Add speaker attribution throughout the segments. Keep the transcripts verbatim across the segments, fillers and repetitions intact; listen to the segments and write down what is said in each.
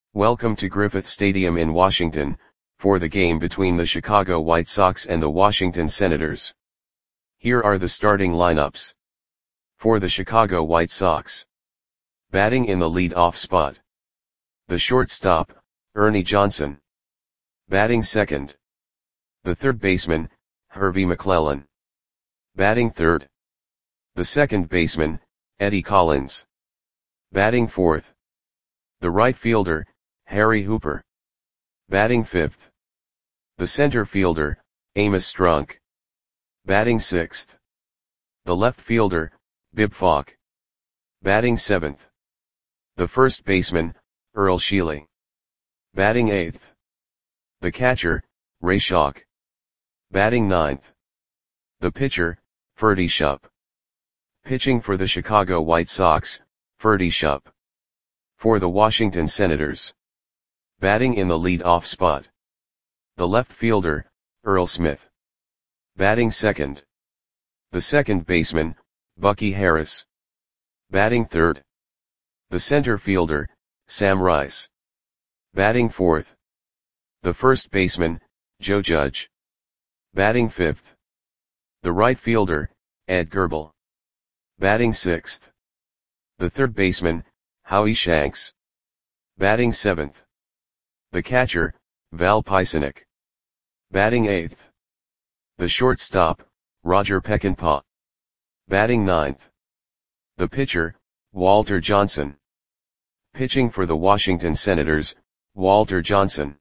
Speaker 1: Welcome to Griffith Stadium in Washington, for the game between the Chicago White Sox and the Washington Senators. Here are the starting lineups. For the Chicago White Sox. Batting in the lead-off spot. The shortstop, Ernie Johnson. Batting second. The third baseman, Hervey McClellan. Batting third. The second baseman, Eddie Collins. Batting fourth. The right fielder, Harry Hooper. Batting fifth. The center fielder, Amos Strunk. Batting sixth. The left fielder, Bib Falk. Batting seventh. The first baseman, Earl Sheely. Batting eighth. The catcher, Ray Schoch. Batting ninth. The pitcher, Ferdy Shupp. Pitching for the Chicago White Sox, Ferdy Shupp. For the Washington Senators. Batting in the lead-off spot. The left fielder, Earl Smith. Batting second. The second baseman, Bucky Harris. Batting third. The center fielder, Sam Rice. Batting fourth. The first baseman, Joe Judge. Batting fifth. The right fielder, Ed Gerbel. Batting sixth. The third baseman, Howie Shanks. Batting seventh. The catcher, Val Pysynek. Batting eighth. The shortstop, Roger Peckinpah. Batting ninth. The pitcher, Walter Johnson. Pitching for the Washington Senators, Walter Johnson.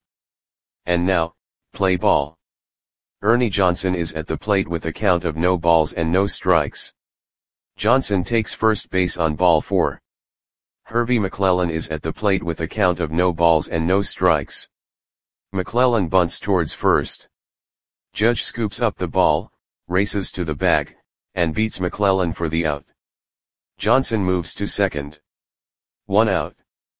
Speaker 1: And now, play ball. Ernie Johnson is at the plate with a count of no balls and no strikes. Johnson takes first base on ball four. Hervey McClellan is at the plate with a count of no balls and no strikes. McClellan bunts towards first. Judge scoops up the ball, races to the bag, and beats McClellan for the out. Johnson moves to second. One out.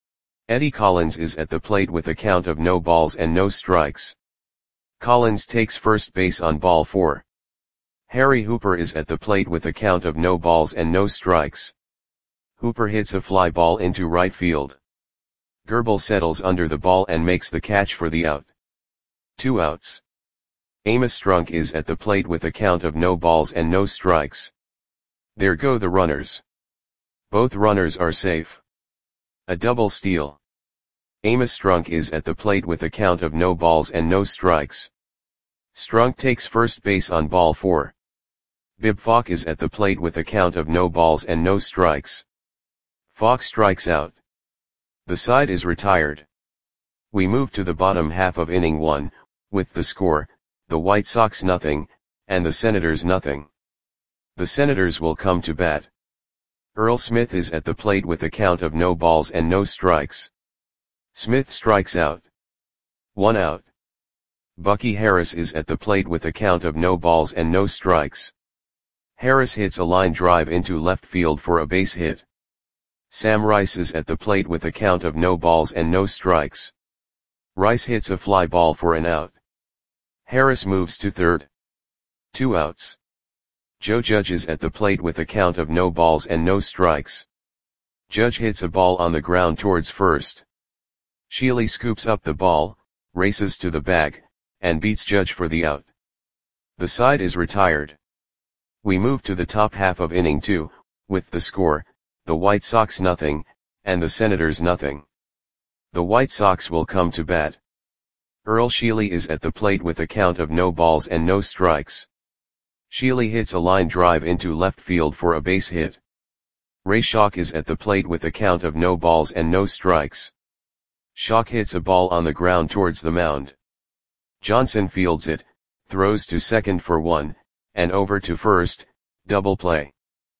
Speaker 1: Eddie Collins is at the plate with a count of no balls and no strikes. Collins takes first base on ball four. Harry Hooper is at the plate with a count of no balls and no strikes. Hooper hits a fly ball into right field. Gerbel settles under the ball and makes the catch for the out. Two outs. Amos Strunk is at the plate with a count of no balls and no strikes. There go the runners. Both runners are safe. A double steal. Amos Strunk is at the plate with a count of no balls and no strikes. Strunk takes first base on ball four. Bib Falk is at the plate with a count of no balls and no strikes. Falk strikes out. The side is retired. We move to the bottom half of inning one, with the score, the White Sox nothing, and the Senators nothing. The Senators will come to bat. Earl Smith is at the plate with a count of no balls and no strikes. Smith strikes out. One out. Bucky Harris is at the plate with a count of no balls and no strikes. Harris hits a line drive into left field for a base hit. Sam Rice is at the plate with a count of no balls and no strikes. Rice hits a fly ball for an out. Harris moves to third. Two outs. Joe Judge is at the plate with a count of no balls and no strikes. Judge hits a ball on the ground towards first. Sheely scoops up the ball, races to the bag, and beats Judge for the out. The side is retired. We move to the top half of inning two, with the score, the White Sox nothing, and the Senators nothing. The White Sox will come to bat. Earl Sheely is at the plate with a count of no balls and no strikes. Sheely hits a line drive into left field for a base hit. Ray Schoch is at the plate with a count of no balls and no strikes. Schoch hits a ball on the ground towards the mound. Johnson fields it, throws to second for one, and over to first, double play.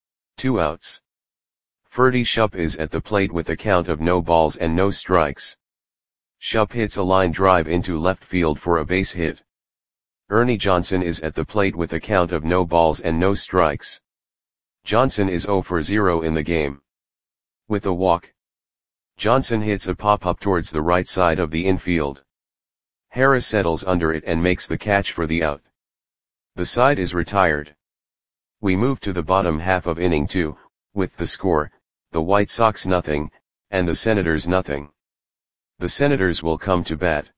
Speaker 1: Two outs. Ferdy Shupp is at the plate with a count of no balls and no strikes. Shupp hits a line drive into left field for a base hit. Ernie Johnson is at the plate with a count of no balls and no strikes. Johnson is zero for zero in the game. With a walk. Johnson hits a pop-up towards the right side of the infield. Harris settles under it and makes the catch for the out. The side is retired. We move to the bottom half of inning two, with the score, the White Sox nothing, and the Senators nothing. The Senators will come to bat.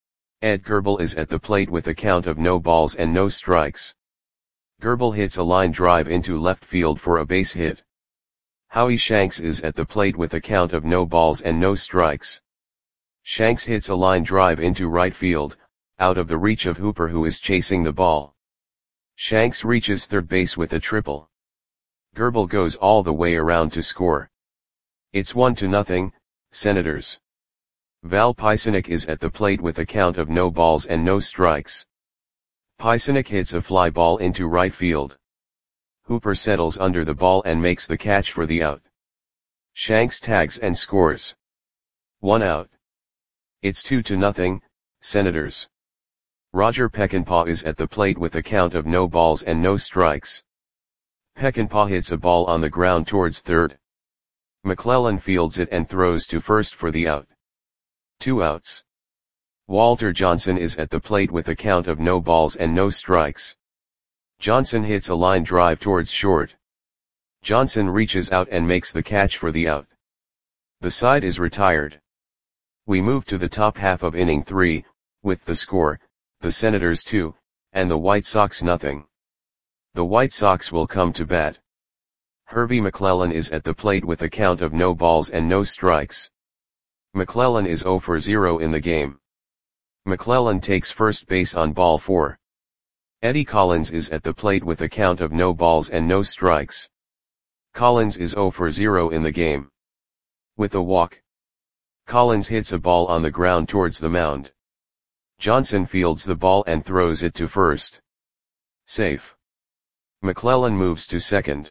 Speaker 1: Ed Gerbel is at the plate with a count of no balls and no strikes. Gerbel hits a line drive into left field for a base hit. Howie Shanks is at the plate with a count of no balls and no strikes. Shanks hits a line drive into right field, out of the reach of Hooper, who is chasing the ball. Shanks reaches third base with a triple. Gerbel goes all the way around to score. It's one to nothing, Senators. Val Pisanic is at the plate with a count of no balls and no strikes. Pisanic hits a fly ball into right field. Hooper settles under the ball and makes the catch for the out. Shanks tags and scores. One out. It's two to nothing, Senators. Roger Peckinpah is at the plate with a count of no balls and no strikes. Peckinpah hits a ball on the ground towards third. McClellan fields it and throws to first for the out. Two outs. Walter Johnson is at the plate with a count of no balls and no strikes. Johnson hits a line drive towards short. Johnson reaches out and makes the catch for the out. The side is retired. We move to the top half of inning three, with the score, the Senators two, and the White Sox nothing. The White Sox will come to bat. Hervey McClellan is at the plate with a count of no balls and no strikes. McClellan is zero for zero in the game. McClellan takes first base on ball four. Eddie Collins is at the plate with a count of no balls and no strikes. Collins is zero for zero in the game. With a walk. Collins hits a ball on the ground towards the mound. Johnson fields the ball and throws it to first. Safe. McClellan moves to second.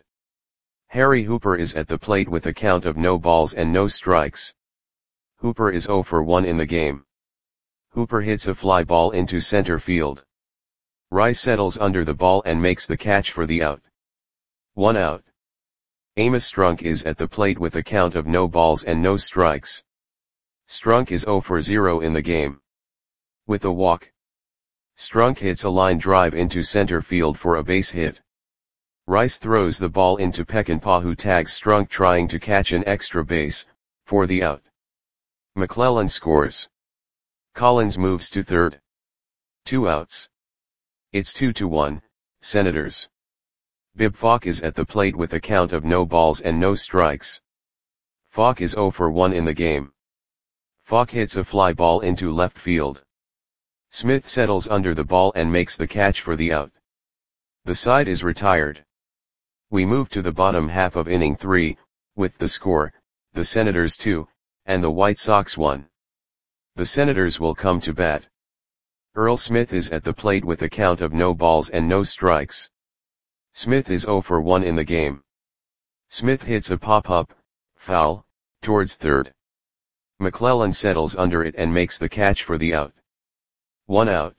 Speaker 1: Harry Hooper is at the plate with a count of no balls and no strikes. Hooper is zero for one in the game. Hooper hits a fly ball into center field. Rice settles under the ball and makes the catch for the out. One out. Amos Strunk is at the plate with a count of no balls and no strikes. Strunk is zero for zero in the game. With a walk. Strunk hits a line drive into center field for a base hit. Rice throws the ball into Peckinpah, who tags Strunk trying to catch an extra base, for the out. McClellan scores. Collins moves to third. Two outs. It's two to one, Senators. Bib Falk is at the plate with a count of no balls and no strikes. Falk is zero for one in the game. Falk hits a fly ball into left field. Smith settles under the ball and makes the catch for the out. The side is retired. We move to the bottom half of inning three, with the score, the Senators two, and the White Sox one. The Senators will come to bat. Earl Smith is at the plate with a count of no balls and no strikes. Smith is zero for one in the game. Smith hits a pop-up, foul, towards third. McClellan settles under it and makes the catch for the out. One out.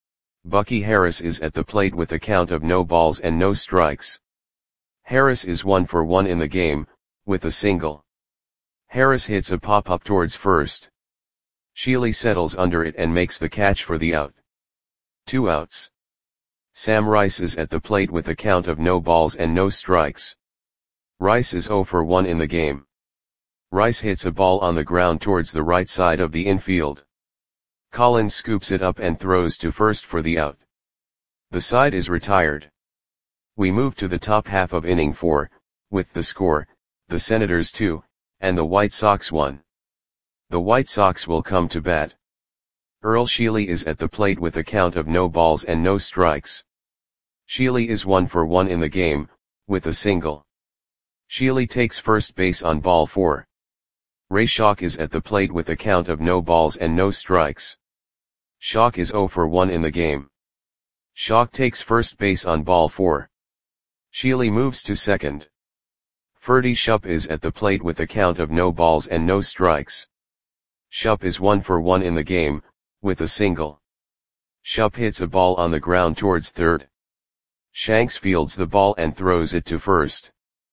Speaker 1: Bucky Harris is at the plate with a count of no balls and no strikes. Harris is one for one in the game, with a single. Harris hits a pop-up towards first. Sheely settles under it and makes the catch for the out. Two outs. Sam Rice is at the plate with a count of no balls and no strikes. Rice is zero for one in the game. Rice hits a ball on the ground towards the right side of the infield. Collins scoops it up and throws to first for the out. The side is retired. We move to the top half of inning four, with the score, the Senators two, and the White Sox one. The White Sox will come to bat. Earl Sheely is at the plate with a count of no balls and no strikes. Sheely is one for one in the game, with a single. Sheely takes first base on ball four. Ray Schock is at the plate with a count of no balls and no strikes. Schock is zero for one in the game. Schock takes first base on ball four. Sheely moves to second. Ferdy Shupp is at the plate with a count of no balls and no strikes. Shupp is one for one in the game, with a single. Shupp hits a ball on the ground towards third. Shanks fields the ball and throws it to first.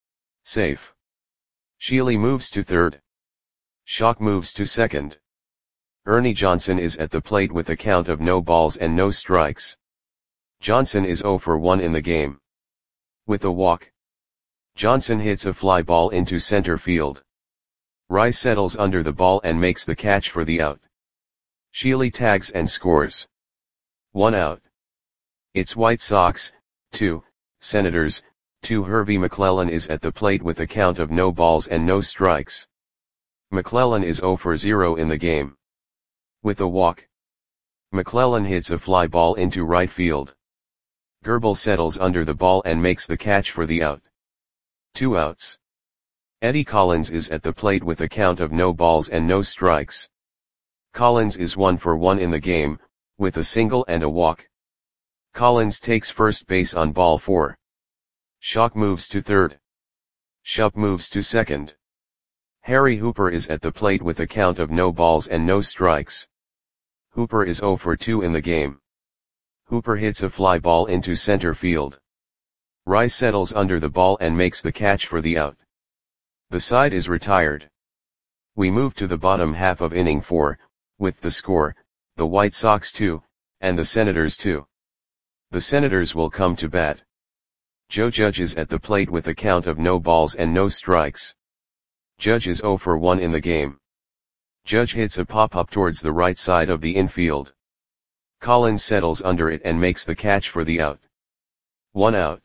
Speaker 1: Safe. Sheely moves to third. Schock moves to second. Ernie Johnson is at the plate with a count of no balls and no strikes. Johnson is zero for one in the game. With a walk. Johnson hits a fly ball into center field. Rice settles under the ball and makes the catch for the out. Sheely tags and scores. One out. It's White Sox, two, Senators, two. Hervey McClellan is at the plate with a count of no balls and no strikes. McClellan is zero for zero in the game. With a walk, McClellan hits a fly ball into right field. Gerbel settles under the ball and makes the catch for the out. Two outs. Eddie Collins is at the plate with a count of no balls and no strikes. Collins is one for one in the game, with a single and a walk. Collins takes first base on ball four. Schock moves to third. Schupp moves to second. Harry Hooper is at the plate with a count of no balls and no strikes. Hooper is zero for two in the game. Hooper hits a fly ball into center field. Rice settles under the ball and makes the catch for the out. The side is retired. We move to the bottom half of inning four, with the score, the White Sox two, and the Senators two. The Senators will come to bat. Joe Judge is at the plate with a count of no balls and no strikes. Judge is zero for one in the game. Judge hits a pop-up towards the right side of the infield. Collins settles under it and makes the catch for the out. One out.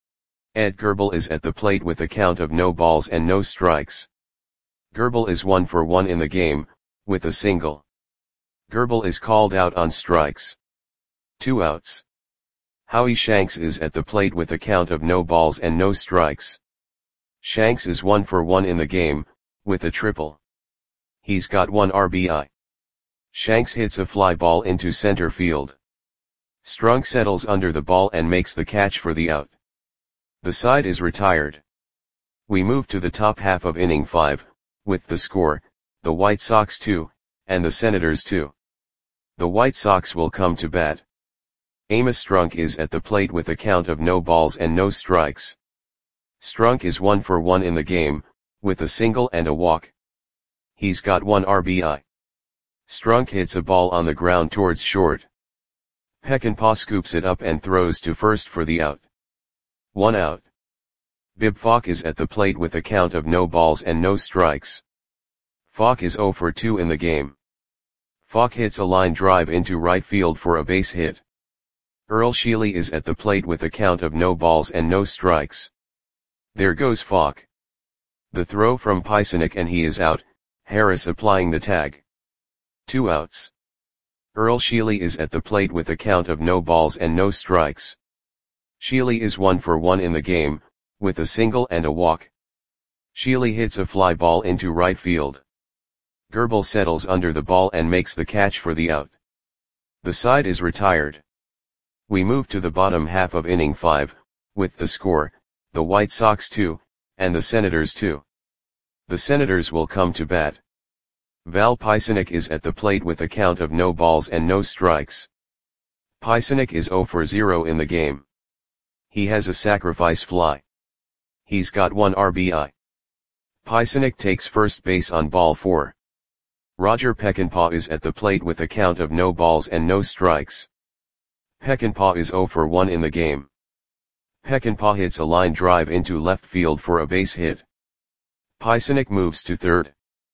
Speaker 1: Ed Gerbel is at the plate with a count of no balls and no strikes. Gerbel is one for one in the game, with a single. Gerbel is called out on strikes. Two outs. Howie Shanks is at the plate with a count of no balls and no strikes. Shanks is one for one in the game, with a triple. He's got one R B I. Shanks hits a fly ball into center field. Strunk settles under the ball and makes the catch for the out. The side is retired. We move to the top half of inning five, with the score, the White Sox two, and the Senators two. The White Sox will come to bat. Amos Strunk is at the plate with a count of no balls and no strikes. Strunk is one for one in the game, with a single and a walk. He's got one R B I. Strunk hits a ball on the ground towards short. Peckinpah scoops it up and throws to first for the out. One out. Bib Falk is at the plate with a count of no balls and no strikes. Falk is zero for two in the game. Falk hits a line drive into right field for a base hit. Earl Sheely is at the plate with a count of no balls and no strikes. There goes Falk. The throw from Pysenik and he is out, Harris applying the tag. Two outs. Earl Sheely is at the plate with a count of no balls and no strikes. Sheely is one for one in the game, with a single and a walk. Sheely hits a fly ball into right field. Gerbel settles under the ball and makes the catch for the out. The side is retired. We move to the bottom half of inning five, with the score, the White Sox two, and the Senators two. The Senators will come to bat. Val Pysenik is at the plate with a count of no balls and no strikes. Pysenik is zero for zero in the game. He has a sacrifice fly. He's got one R B I. Pysenik takes first base on ball four. Roger Peckinpah is at the plate with a count of no balls and no strikes. Peckinpah is zero for one in the game. Peckinpah hits a line drive into left field for a base hit. Pysenik moves to third.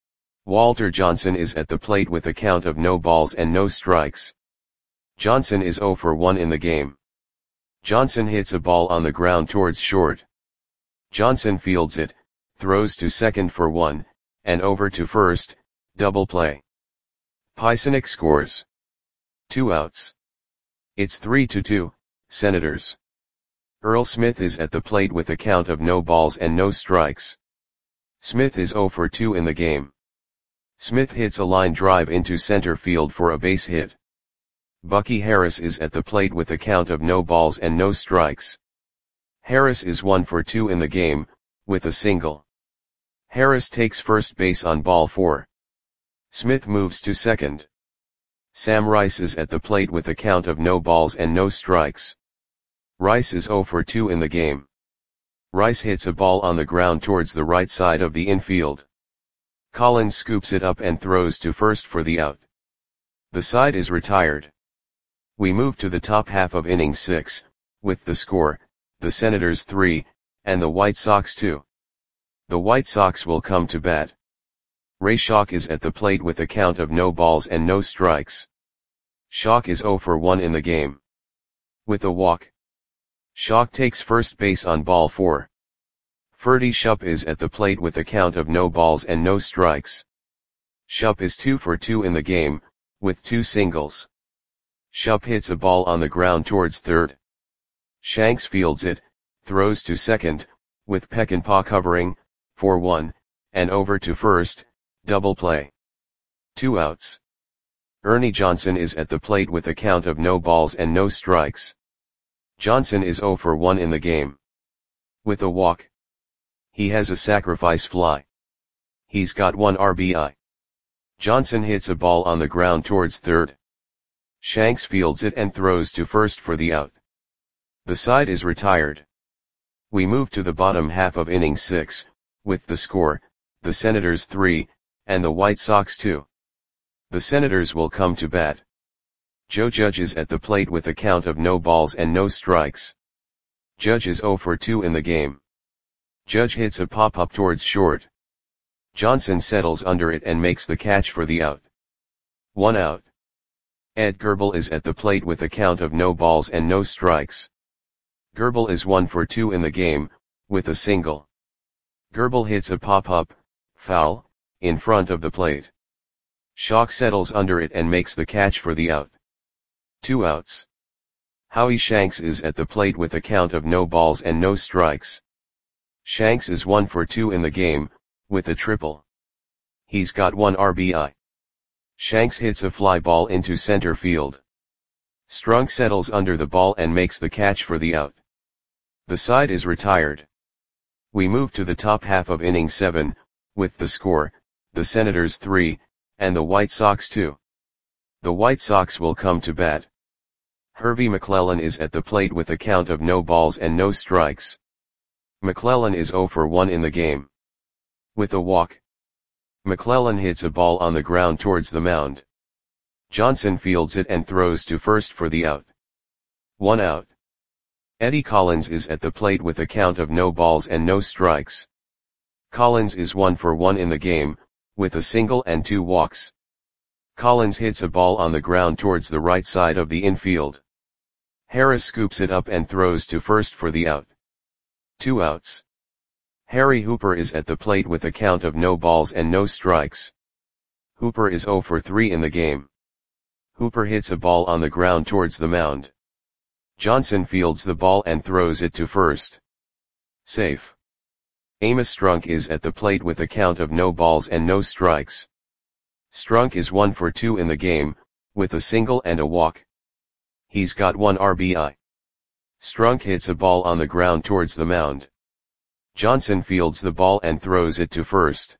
Speaker 1: Walter Johnson is at the plate with a count of no balls and no strikes. Johnson is zero for one in the game. Johnson hits a ball on the ground towards short. Johnson fields it, throws to second for one, and over to first, double play. Pysenik scores. Two outs. It's three to two, Senators. Earl Smith is at the plate with a count of no balls and no strikes. Smith is zero for two in the game. Smith hits a line drive into center field for a base hit. Bucky Harris is at the plate with a count of no balls and no strikes. Harris is one for two in the game, with a single. Harris takes first base on ball four. Smith moves to second. Sam Rice is at the plate with a count of no balls and no strikes. Rice is zero for two in the game. Rice hits a ball on the ground towards the right side of the infield. Collins scoops it up and throws to first for the out. The side is retired. We move to the top half of inning six, with the score, the Senators three, and the White Sox two. The White Sox will come to bat. Ray Schock is at the plate with a count of no balls and no strikes. Schock is zero for one in the game. With a walk, Schock takes first base on ball four. Ferdy Schupp is at the plate with a count of no balls and no strikes. Schupp is two for two in the game, with two singles. Schupp hits a ball on the ground towards third. Shanks fields it, throws to second, with Peckinpah covering, four one, and over to first, double play. Two outs. Ernie Johnson is at the plate with a count of no balls and no strikes. Johnson is zero for one in the game. With a walk, he has a sacrifice fly. He's got one R B I. Johnson hits a ball on the ground towards third. Shanks fields it and throws to first for the out. The side is retired. We move to the bottom half of inning six, with the score, the Senators three, and the White Sox two. The Senators will come to bat. Joe Judge is at the plate with a count of no balls and no strikes. Judge is zero for two in the game. Judge hits a pop-up towards short. Johnson settles under it and makes the catch for the out. One out. Ed Gerbel is at the plate with a count of no balls and no strikes. Gerbel is one for two in the game, with a single. Gerbel hits a pop-up, foul, in front of the plate. Schock settles under it and makes the catch for the out. Two outs. Howie Shanks is at the plate with a count of no balls and no strikes. Shanks is one for two in the game, with a triple. He's got one R B I. Shanks hits a fly ball into center field. Strunk settles under the ball and makes the catch for the out. The side is retired. We move to the top half of inning seven, with the score, the Senators three, and the White Sox two. The White Sox will come to bat. Hervey McClellan is at the plate with a count of no balls and no strikes. McClellan is zero for one in the game. With a walk, McClellan hits a ball on the ground towards the mound. Johnson fields it and throws to first for the out. One out. Eddie Collins is at the plate with a count of no balls and no strikes. Collins is one for one in the game, with a single and two walks. Collins hits a ball on the ground towards the right side of the infield. Harris scoops it up and throws to first for the out. Two outs. Harry Hooper is at the plate with a count of no balls and no strikes. Hooper is zero for three in the game. Hooper hits a ball on the ground towards the mound. Johnson fields the ball and throws it to first. Safe. Amos Strunk is at the plate with a count of no balls and no strikes. Strunk is one for two in the game, with a single and a walk. He's got one R B I. Strunk hits a ball on the ground towards the mound. Johnson fields the ball and throws it to first.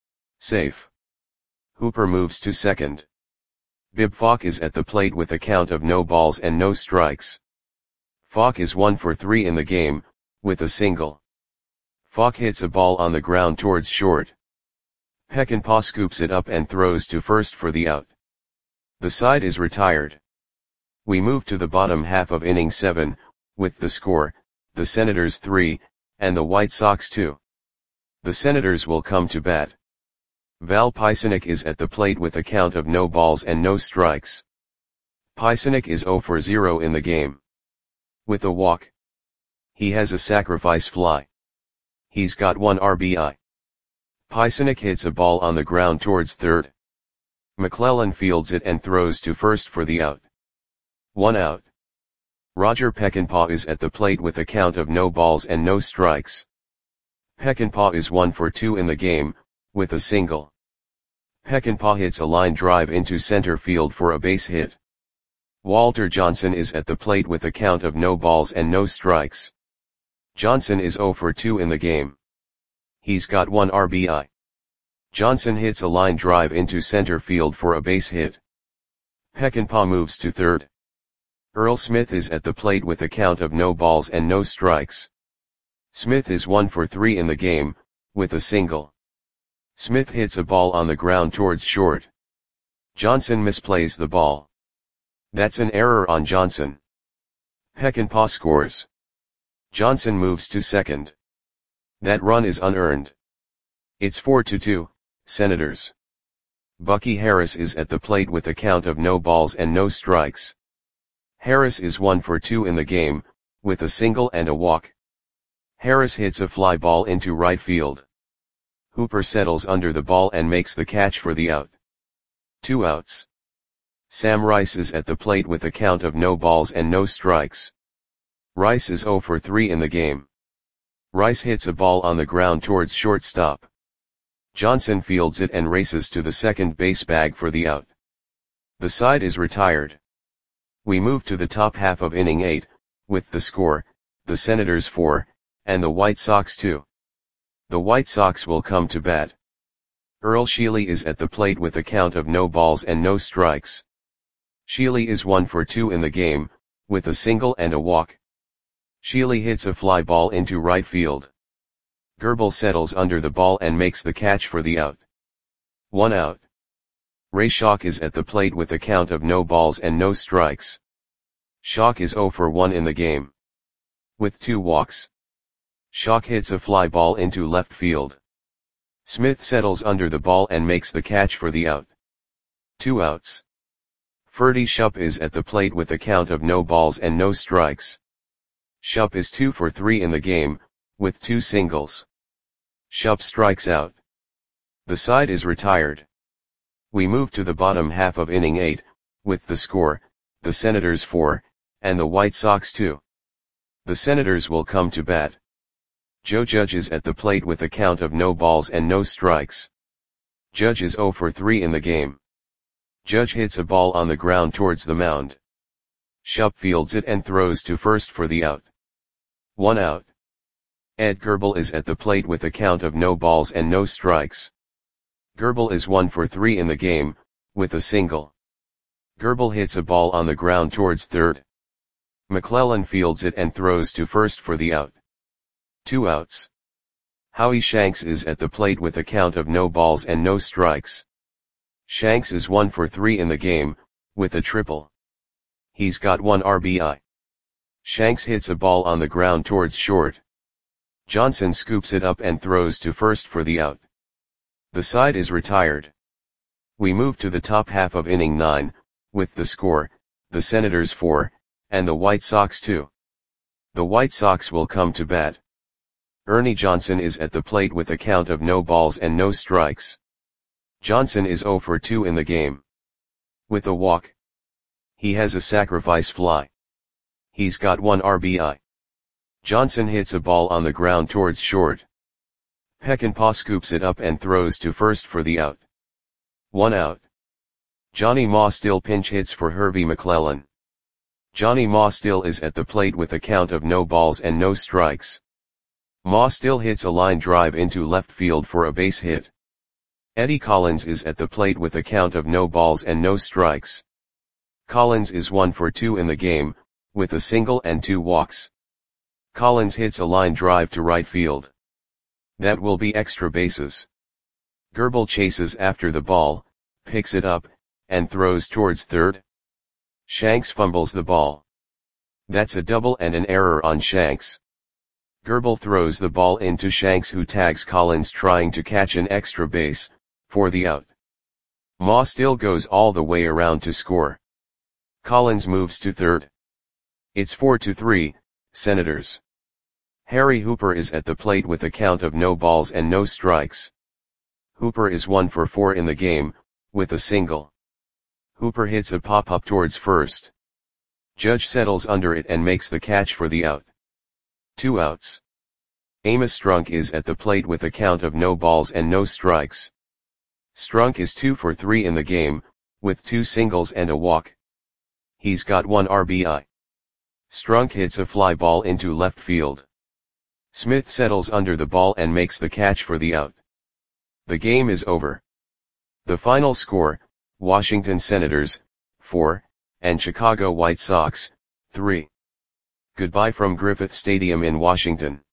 Speaker 1: Safe. Hooper moves to second. Bib Falk is at the plate with a count of no balls and no strikes. Falk is one for three in the game, with a single. Falk hits a ball on the ground towards short. Peckinpah scoops it up and throws to first for the out. The side is retired. We move to the bottom half of inning seven, with the score, the Senators three, and the White Sox two. The Senators will come to bat. Val Pysynik is at the plate with a count of no balls and no strikes. Pysynik is zero for zero in the game. With a walk, he has a sacrifice fly. He's got one R B I. Pysynik hits a ball on the ground towards third. McClellan fields it and throws to first for the out. One out. Roger Peckinpah is at the plate with a count of no balls and no strikes. Peckinpah is one for two in the game, with a single. Peckinpah hits a line drive into center field for a base hit. Walter Johnson is at the plate with a count of no balls and no strikes. Johnson is zero for two in the game. He's got one R B I. Johnson hits a line drive into center field for a base hit. Peckinpah moves to third. Earl Smith is at the plate with a count of no balls and no strikes. Smith is one for three in the game, with a single. Smith hits a ball on the ground towards short. Johnson misplays the ball. That's an error on Johnson. Peckinpah scores. Johnson moves to second. That run is unearned. It's four to two, Senators. Bucky Harris is at the plate with a count of no balls and no strikes. Harris is one for two in the game, with a single and a walk. Harris hits a fly ball into right field. Hooper settles under the ball and makes the catch for the out. Two outs. Sam Rice is at the plate with a count of no balls and no strikes. Rice is zero for three in the game. Rice hits a ball on the ground towards shortstop. Johnson fields it and races to the second base bag for the out. The side is retired. We move to the top half of inning eight, with the score, the Senators four, and the White Sox two. The White Sox will come to bat. Earl Sheely is at the plate with a count of no balls and no strikes. Sheely is one for two in the game, with a single and a walk. Sheely hits a fly ball into right field. Gerbel settles under the ball and makes the catch for the out. One out. Ray Schalk is at the plate with a count of no balls and no strikes. Schalk is zero for one in the game. With two walks. Schalk hits a fly ball into left field. Smith settles under the ball and makes the catch for the out. Two outs. Ferdy Shupp is at the plate with a count of no balls and no strikes. Shupp is two for three in the game, with two singles. Shupp strikes out. The side is retired. We move to the bottom half of inning eight, with the score, the Senators four, and the White Sox two. The Senators will come to bat. Joe Judge is at the plate with a count of no balls and no strikes. Judge is zero for three in the game. Judge hits a ball on the ground towards the mound. Shupp fields it and throws to first for the out. One out. Ed Gerbel is at the plate with a count of no balls and no strikes. Gerbel is one for three in the game, with a single. Gerbel hits a ball on the ground towards third. McClellan fields it and throws to first for the out. Two outs. Howie Shanks is at the plate with a count of no balls and no strikes. Shanks is one for three in the game, with a triple. He's got one R B I. Shanks hits a ball on the ground towards short. Johnson scoops it up and throws to first for the out. The side is retired. We move to the top half of inning nine, with the score, the Senators four, and the White Sox two. The White Sox will come to bat. Ernie Johnson is at the plate with a count of no balls and no strikes. Johnson is zero for two in the game. With a walk. He has a sacrifice fly. He's got one R B I. Johnson hits a ball on the ground towards short. Peckinpah scoops it up and throws to first for the out. One out. Johnny Ma still pinch hits for Hervey McClellan. Johnny Ma still is at the plate with a count of no balls and no strikes. Ma still hits a line drive into left field for a base hit. Eddie Collins is at the plate with a count of no balls and no strikes. Collins is one for two in the game, with a single and two walks. Collins hits a line drive to right field. That will be extra bases. Gerbel chases after the ball, picks it up, and throws towards third. Shanks fumbles the ball. That's a double and an error on Shanks. Gerbel throws the ball into Shanks, who tags Collins trying to catch an extra base, for the out. Ma still goes all the way around to score. Collins moves to third. It's four to three, Senators. Harry Hooper is at the plate with a count of no balls and no strikes. Hooper is one for four in the game, with a single. Hooper hits a pop-up towards first. Judge settles under it and makes the catch for the out. Two outs. Amos Strunk is at the plate with a count of no balls and no strikes. Strunk is two for three in the game, with two singles and a walk. He's got one R B I. Strunk hits a fly ball into left field. Smith settles under the ball and makes the catch for the out. The game is over. The final score, Washington Senators, four, and Chicago White Sox, three. Goodbye from Griffith Stadium in Washington.